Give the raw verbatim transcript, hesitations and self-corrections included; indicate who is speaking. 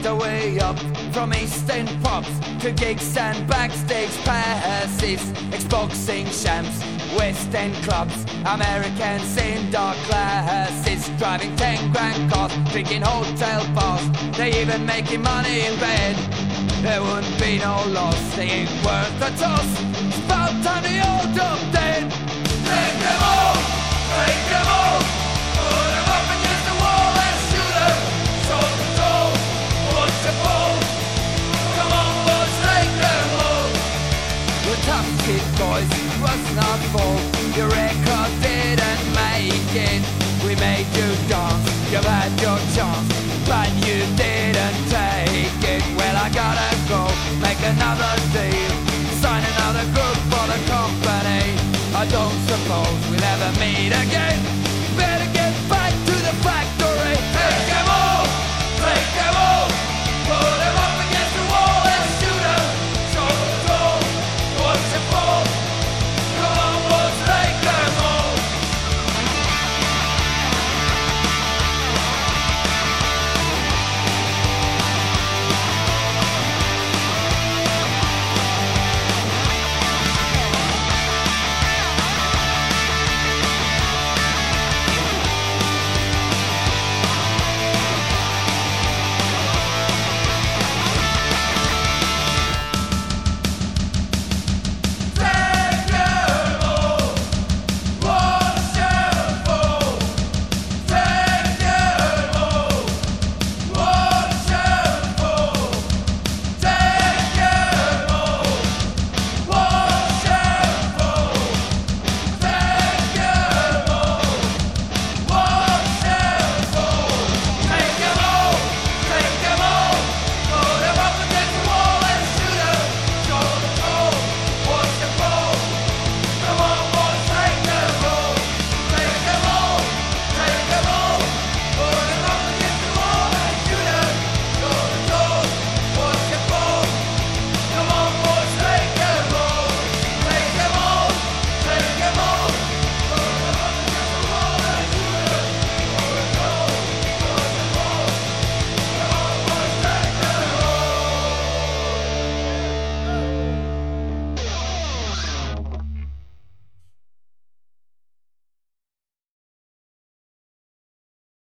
Speaker 1: worked our way up from East End pubs to gigs and backstage passes, ex-boxing champs, West End clubs, Americans in dark glasses, driving ten grand cars, drinking hotel bars, they even making money in bed. There wouldn't be no loss, they ain't worth a toss. It's about time they all dropped dead. Take them all, take them all, put them up against the wall and shoot them. Show control, what's the ball? Come on boys, take them all. The tough kid boys was not full. Your record didn't make it. We made you dance, you had your chance, but you didn't take it. Well, I gotta go, make another deal, sign another group for the company. I don't suppose we'll ever meet again.